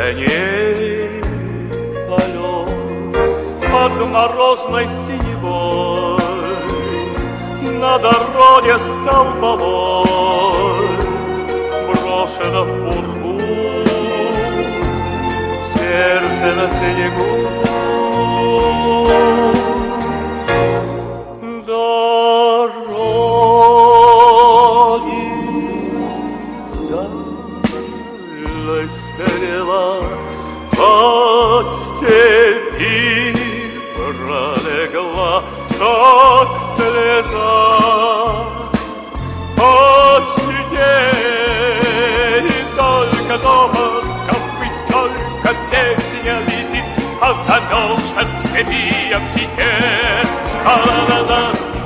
коней полет под морозной синевой на дороге столбовой брошено в пургу сердце на снегу. Дороги дальной стрела по степи пролегла, как слеза. Почти день только дома, копыт, только песня летит, а за нож от степи в щите. А-ла-ла-ла,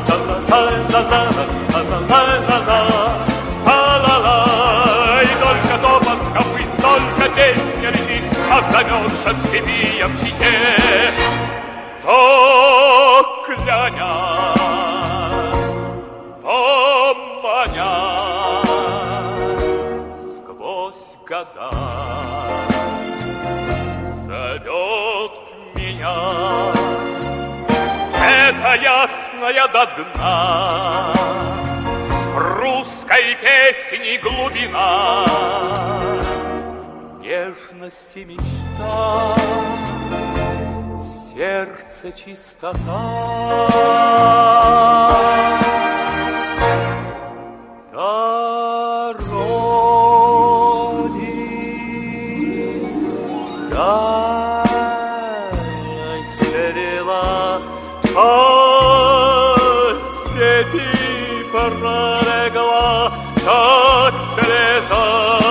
а-ла-ла-ла-ла-ла-ла-ла-ла, а-ла-ла. И только дома, копыт, только песня летит, а за нож от степи в щите. То кляня, то маня, сквозь года зовет меня. Это ясная до дна русской песни глубина, нежности мечта, сердце чистота. Дороги дальной стрела по степи пролегла, как слеза.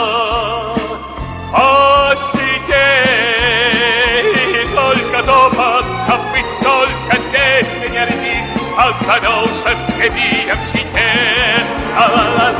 По щеке и только дома копыт, только песня летит, а зовешь от степи в щите. А-ла-ла.